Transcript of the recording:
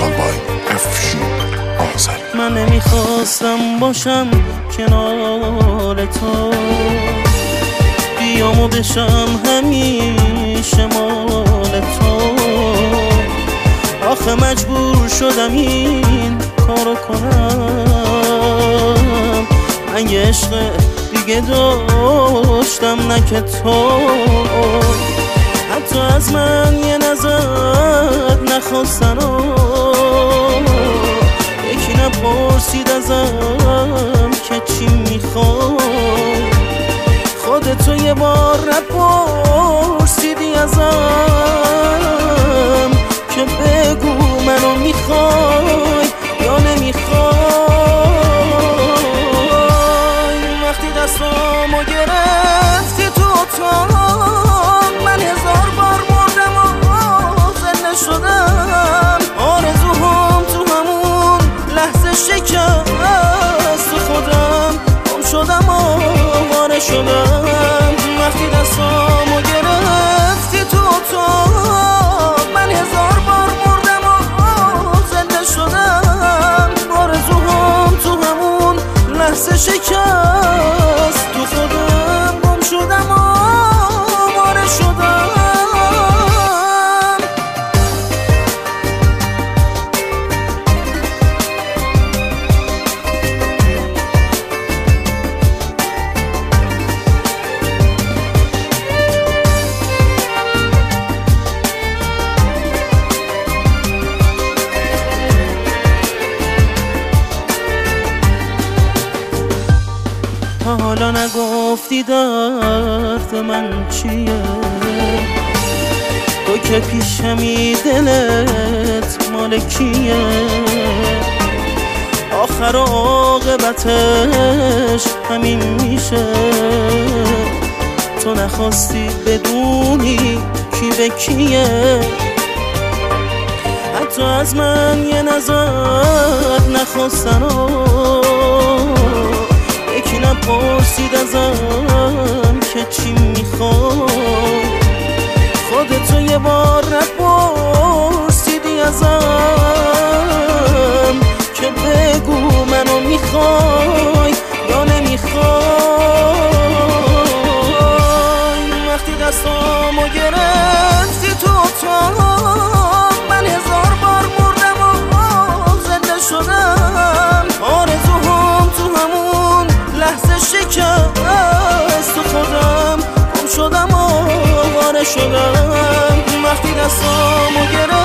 من نمیخواستم باشم کنار تو، بیام و بشم همیشه مال تو. آخه مجبور شدم این کارو کنم، من یه عشق دیگه داشتم نه که تو. حتی از من یه نظر نخواستن و یکی نپرسید ازم که چی میخوای. خودتو یه بار نپرسیدی ازم که بگو منو میخوای یا نمیخوای. وقتی دستامو گرفتی تو اتاق، من 1000 بار مردم و زنده شدم. آرزوهام تو همون لحظه شکست تو خودم، گم شدم و واره شدم. وقتی دستامو گرفتی تو اتاق، من 1000 بار مردم و زنده شدم. آرزوهام تو همون لحظه شکست تو خودم، گم شدم و واره شدم. تا حالا نگفتی درد من چیه، تو که پیشمی دلت مال کیه. آخر و عاقبتش همین میشه، تو نخواستی بدونی کی به کیه. حتی از من یه نظر نخواستن و یکی نپرسید ازم که چی میخوای. خودتو یه بار نپرسیدی ازم که بگو منو میخوای یا نمیخوای. وقتی دستامو گرفتی تو اتاق، من 1000 بار مردم و زنده شدم. آرزوهام تو همون لحظه شکست تو خودم، گم شدم و واره شدم. وقتی دستامو گرفتی